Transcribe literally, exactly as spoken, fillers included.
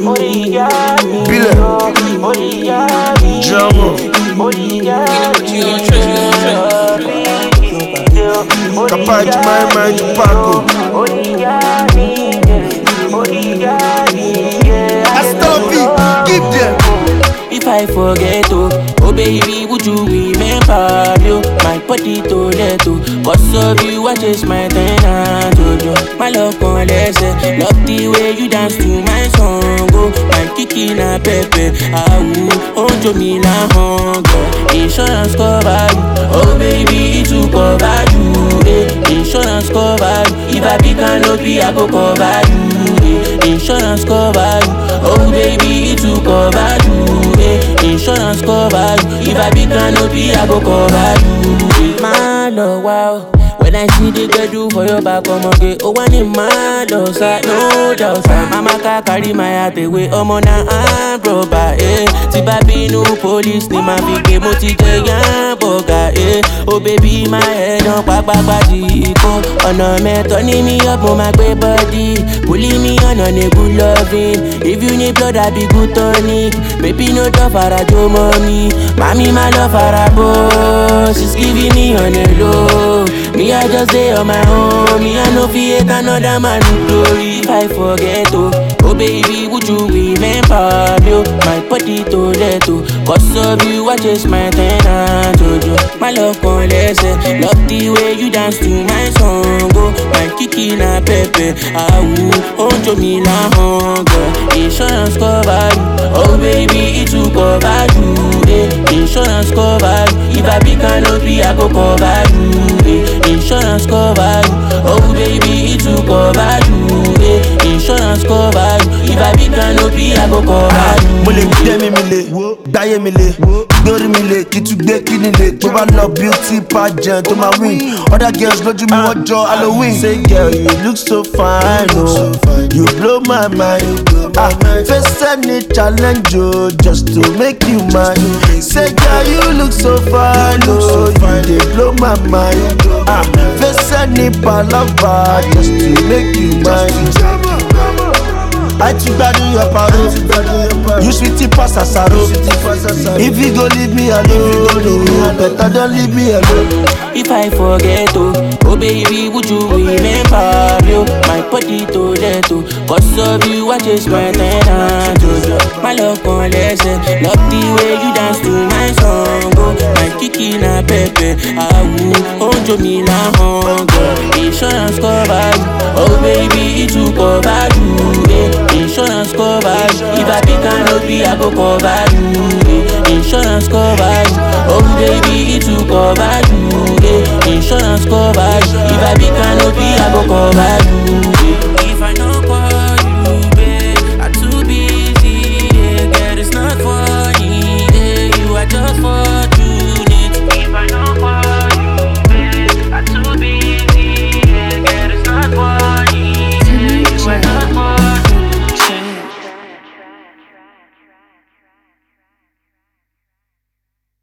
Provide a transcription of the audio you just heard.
Bile Jamo Capaz de mais mais de pago Stop it, give them. If I forget to, oh baby, would you remember you? My body to let to, cause of you I chase my tenant to do. My love on lesson, love the way you dance to my song. Oh, my kiki na pepe, ah ooh, oh Jomila hunger. Insurance cover you, oh baby, it will cover you. Eh, insurance cover you, if I be canopy I go cover you. Eh, insurance cover you, oh baby, it will cover you. Insurance cover you. If I be canopy, I go cover you. My love, wow. When I see the girl do for your back, come on, get oh one in my love side, no doubt. Mama can carry my heart away. I'm on a I'm broke, eh. Tiba be no police, ni ma fi ke mo ti je yan boga, eh. Oh baby, my head on back back body, go. On a me turning me up, mo my great body, pulling me on on a good loving. If you need blood, I be good tonic. Baby, no doubt for a Joe mommy. Mommy, my love for a boss, she's giving me on a low. Me, I just stay on my own. Me, I no fear another man glory. If I forget to, oh baby, would you remember me? My body to let to, cause of you I chase my tenant to do. My love on lesson, love the way you dance to my song. Oh, my kiki na pepe, ah ooh, oh Jomila hunger. Insurance cover you, oh baby, it will cover you. Eh, insurance cover you, if I be canopy I go cover you. Eh, insurance cover you, oh baby, it will cover you. Eh, insurance cover you, if I be canopy I go cover you. Mo lè gbé mi mi lè, gbáyé mi lè, gbórí mi lè, kí tún gbé kíni lè. Tó bá lọ beauty pageant tó máa win. Other girls lójú mi wọ́n jọ Halloween. Say girl, you look so fine, oh, you blow my mind. Ah, face any challenge, oh, just to make you mine. Say girl, you look so fine, oh, you dey blow my mind. Ah, face any palava, just to make you mine. I too bad in your paro. You sweetie pass asaro. If you go leave me alone, better don't leave me alone. If I forget to, oh baby, would you remember you? My body to let to, cause of you I chase my tenant to do. My love on lesson, love the way you dance to my song. Oh, my kiki na pepe, ah ooh, oh Jomila hunger. Insurance cover you, oh baby, it will cover you. Eh, insurance cover you, if I be canopy I go cover you. Eh, insurance cover you, oh baby, it will cover you. Eh, insurance cover you, if I be canopy I go cover